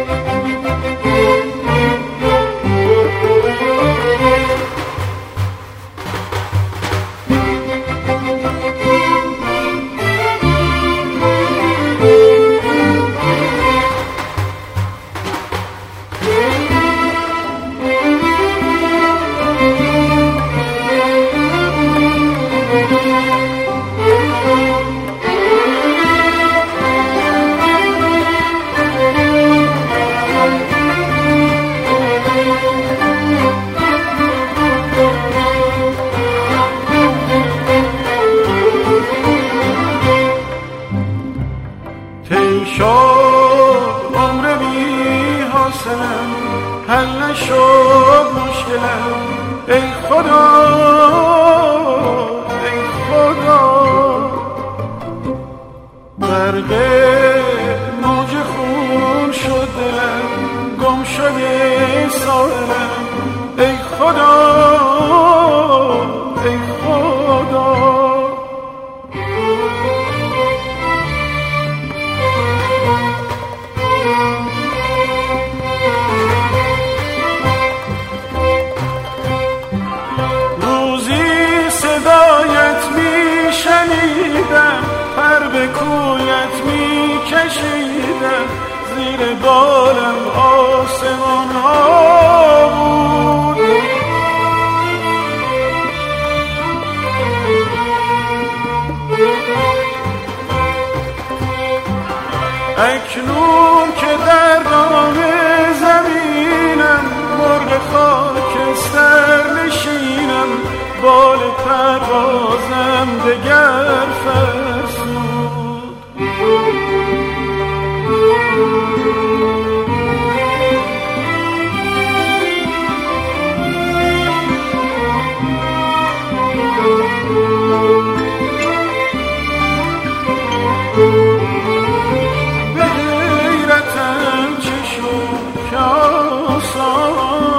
حل نشد مشکلم ای خدا ای خدا غرق موج خون شد دلم گم شده ساحلم ای خدا ای خدا پر به کویت می کشیدم زیر بالم آسمان ها بود اکنون که در دام زمینم مرغ خاکستر نشینم بال پروازم دگر فرسود به غیرتم چه شد که آسان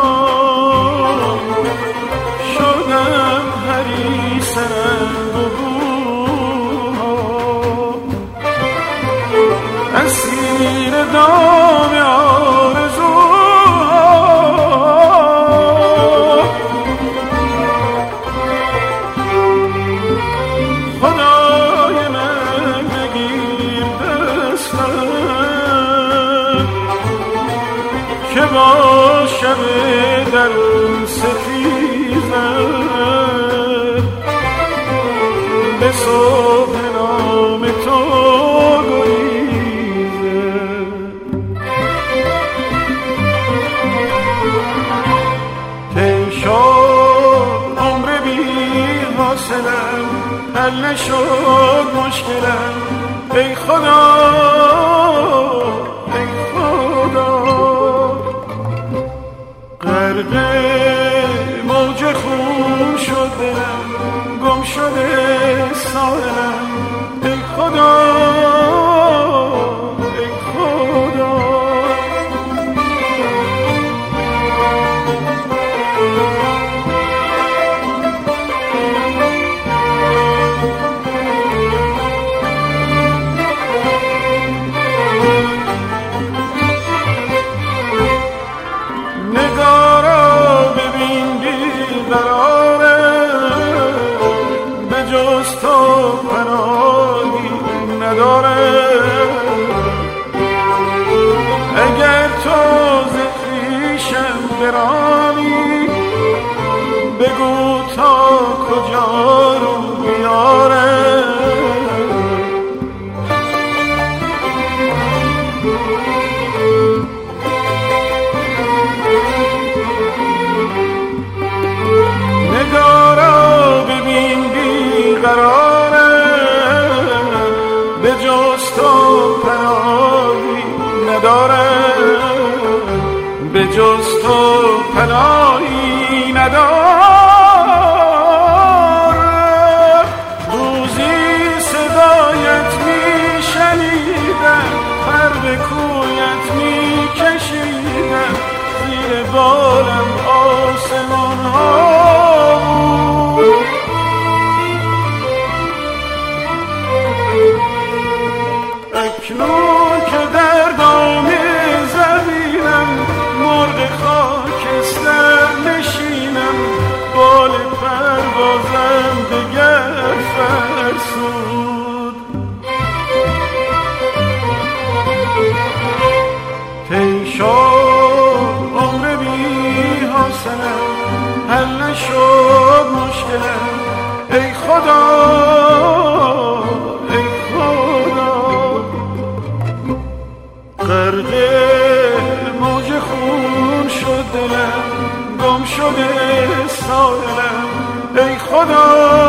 شدم حریصم اسیر دام آرزوها خدای من بگیر دستم که با شب درون ستیزم به صبح نام تو حل نشد مشکلم ای خدا ای خدا غرق موج خون شد دلم گم شده ساحلم ای خدا ای خدا اگر تو ز خویشم برانی بگو تا کجا رو بیارم نگارا ببین بیقرارم به جز تو پناهی ندارم به جز تو پناهی ندارم روزی صدایت می شنیدم پر به کویت می کشیدم زیر بالم آسمان ها بود اکنون که در دام زمین فرسود. طی شد عمر بی حاصلم، حل نشد مشکلم. ای خدا ای خدا، غرق موج خون شد دلم، گم شده سایلم. ای خدا